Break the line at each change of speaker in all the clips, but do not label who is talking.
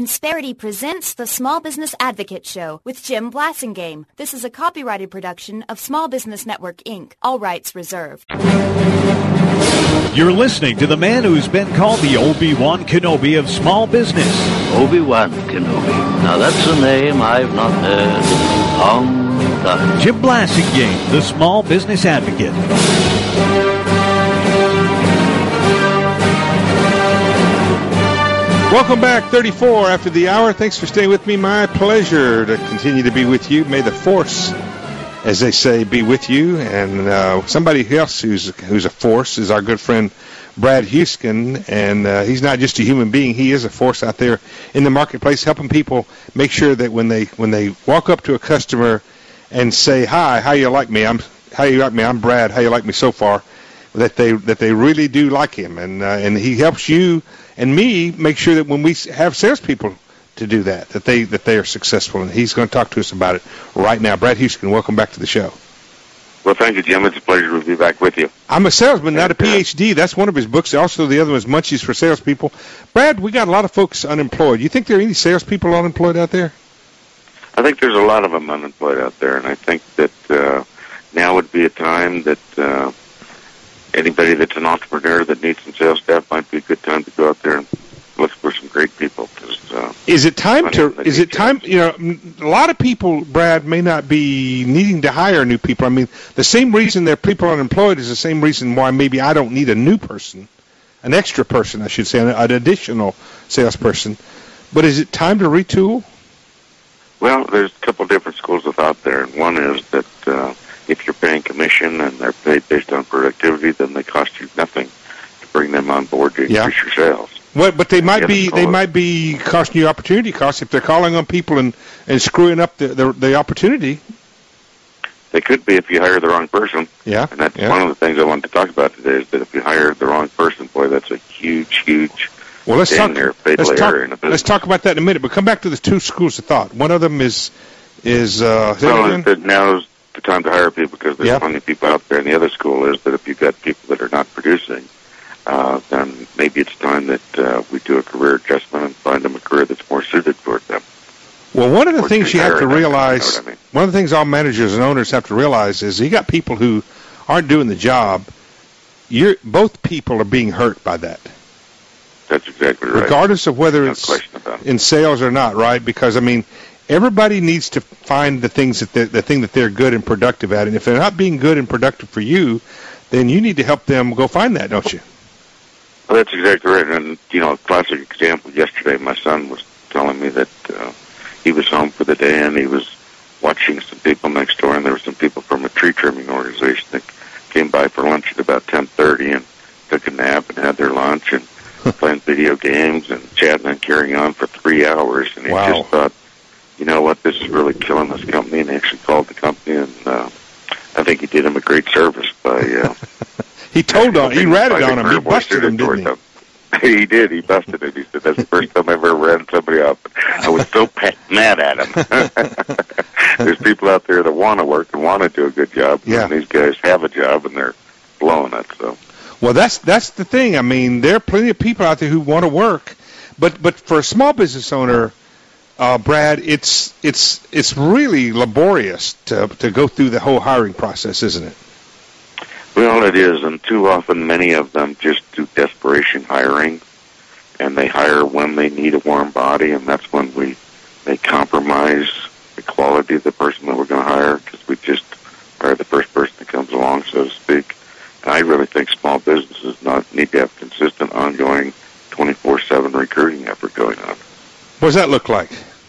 Insperity presents the Small Business Advocate Show with Jim Blasingame. This is a copyrighted production of Small Business Network, Inc. All rights reserved.
You're listening to the man who's been called the Obi-Wan Kenobi of small business.
Obi-Wan Kenobi. Now that's a name I've not heard in a long time.
Jim Blasingame, the Small Business Advocate.
Welcome back, 34 after the hour. Thanks for staying with me. My pleasure to continue to be with you. May the force, as they say, be with you. And somebody else who's a force is our good friend Brad Huesken. And he's not just a human being. He is a force out there in the marketplace, helping people make sure that when they walk up to a customer and say, "Hi, how you like me? I'm Brad. How you like me so far?" That they really do like him, and he helps you and me make sure that when we have salespeople to do that they are successful. And he's going to talk to us about it right now. Brad Huesken, welcome back to the show.
Well, thank you, Jim. It's a pleasure to be back with you.
I'm a salesman, not a PhD. That's one of his books. Also, the other one is Munchies for Salespeople. Brad, we got a lot of folks unemployed. You think there are any salespeople unemployed out there?
I think there's a lot of them unemployed out there, and I think that now would be a time that anybody that's an entrepreneur that needs some sales staff might be a good time to go out there and look for some great people.
Is it time? You know, a lot of people, Brad, may not be needing to hire new people. I mean, the same reason there are people unemployed is the same reason why maybe I don't need a new person, an extra person, I should say, an additional salesperson. But is it time to retool?
Well, there's a couple of different schools of thought there. And one is that if you're paying commission and they're paid based on productivity, then they cost you nothing to bring them on board to increase your sales.
Well, but they might be costing you opportunity costs if they're calling on people and screwing up the opportunity.
They could be if you hire the wrong person.
Yeah.
And that's one of the things I wanted to talk about today is that if you hire the wrong person, boy, that's a huge
well, let's talk about that in a minute. But come back to the two schools of thought. One of them is
that now's the time to hire people because there's plenty of people out there. And the other school is that if you've got people that are not producing, then maybe it's time that we do a career adjustment and find them a career that's more suited for them.
Well, one of the things you have to realize, one of the things all managers and owners have to realize is you got people who aren't doing the job. Both people are being hurt by that.
That's exactly right.
Regardless of whether it's in sales or not, right? Because, I mean, everybody needs to find the thing that they're good and productive at. And if they're not being good and productive for you, then you need to help them go find that, don't you?
Well, that's exactly right. And, a classic example, yesterday my son was telling me that he was home for the day and he was watching some people next door, and there were some people from a tree trimming organization that came by for lunch at about 10:30 and took a nap and had their lunch and playing video games and chatting and carrying on for 3 hours. And he just thought, you know what, this is really killing this company, and he actually called the company, and I think he did him a great service by...
he ratted on him. He busted him, didn't he?
He did. He busted him. He said, that's the first time I ever ran somebody up. I was so mad at him. There's people out there that want to work and want to do a good job, and these guys have a job, and they're blowing it, so...
Well, that's the thing. I mean, there are plenty of people out there who want to work, but for a small business owner, Brad, it's really laborious to go through the whole hiring process, isn't it?
Well, it is, and too often many of them just do desperation hiring, and they hire when they need a warm body, and that's when they compromise the quality of the person that we're going to hire because we just hire the first person that comes along, so to speak. And I really think small businesses need to have consistent, ongoing, 24/7 recruiting effort going on.
What does that look like?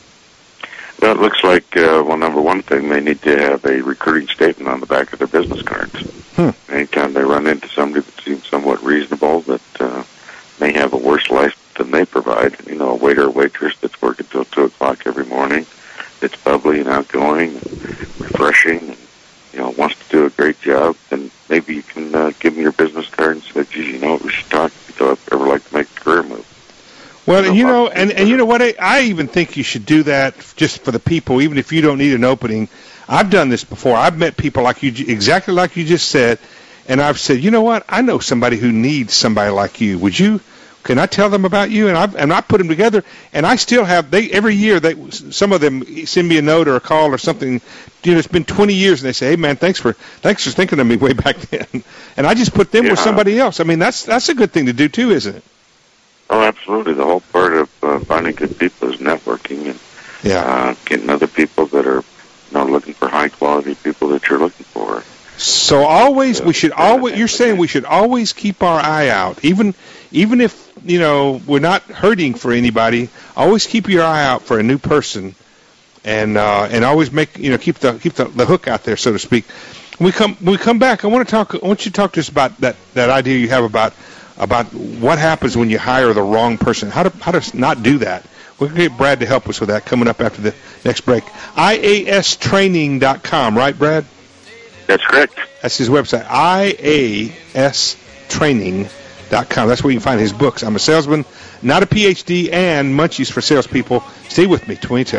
Well, it looks like, number one thing, they need to have a recruiting statement on the back of their business cards. Anytime they run into somebody that seems somewhat reasonable, that may have a worse life than they provide, a waiter or waitress that's working till 2 o'clock every morning, that's bubbly and outgoing, and refreshing, and wants to do a great job, then maybe you can give them your business card and say, geez, we should talk if you'd ever like to make a career move.
Well, and you know what? I even think you should do that just for the people, even if you don't need an opening. I've done this before. I've met people like you, exactly like you just said, and I've said, you know what? I know somebody who needs somebody like you. Would you Can I tell them about you? And I put them together, and I still have. Every year some of them send me a note or a call or something. It's been 20 years, and they say, "Hey man, thanks for thinking of me way back then." And I just put them with somebody else. I mean, that's a good thing to do too, isn't it?
Oh, absolutely. The whole part of finding good people is networking and getting other people that are looking for high quality people that you're looking for.
So you're saying we should always keep our eye out, even if we're not hurting for anybody. Always keep your eye out for a new person, and always keep the hook out there, so to speak. When we come back, I want you to talk to us about that idea you have about what happens when you hire the wrong person. How to not do that. We're going to get Brad to help us with that coming up after the next break. IAStraining.com, right, Brad?
That's correct.
That's his website, IAStraining.com. That's where you can find his books. I'm a Salesman, Not a PhD, and Munchies for Salespeople. Stay with me, 22.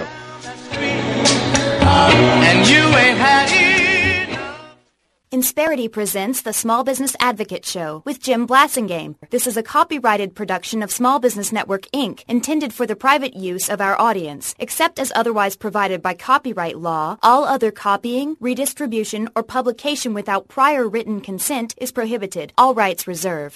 And you ain't had it.
Insperity presents the Small Business Advocate Show with Jim Blasingame. This is a copyrighted production of Small Business Network, Inc., intended for the private use of our audience. Except as otherwise provided by copyright law, all other copying, redistribution, or publication without prior written consent is prohibited. All rights reserved.